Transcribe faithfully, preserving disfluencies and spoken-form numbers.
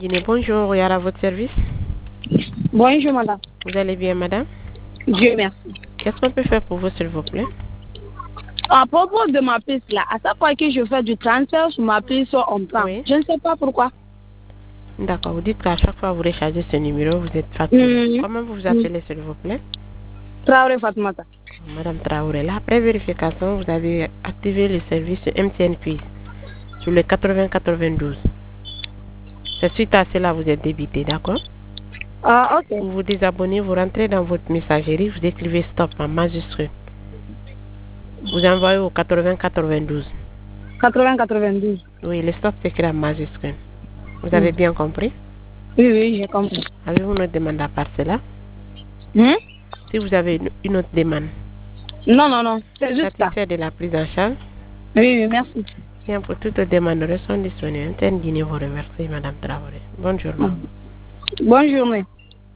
Guinée, bonjour, Royal à votre service. Bonjour, madame. Vous allez bien, madame? Dieu merci. Qu'est-ce qu'on peut faire pour vous, s'il vous plaît? À propos de ma piste là, à chaque fois que je fais du transfert sur ma piste, on prend. Oui. Je ne sais pas pourquoi. D'accord, vous dites qu'à chaque fois que vous rechargez ce numéro, vous êtes fatigué. Mmh. Comment vous vous appelez, s'il vous plaît? Traoré Fatmata. Madame Traoré, là, après vérification, vous avez activé le service M T N Quiz sur le quatre-vingts quatre-vingt-douze. C'est suite à cela vous êtes débité, d'accord? Ah, ok. Pour vous désabonner, vous rentrez dans votre messagerie, vous écrivez stop en majuscule. Vous envoyez au quatre-vingts quatre-vingt-douze. quatre-vingts quatre-vingt-douze. Oui, le stop s'écrit en majuscule. Vous avez mmh. bien compris? Oui, oui, j'ai compris. Avez-vous une autre demande à part cela? Mmh? Si vous avez une autre demande. Non, non, non, c'est juste ça. Satisfait de la prise en charge? Oui, oui, merci. Bien, pour toutes les demandes sont disponibles. Interne Guinée vous remercie, Madame Traoré. Bonne journée. Bonne journée.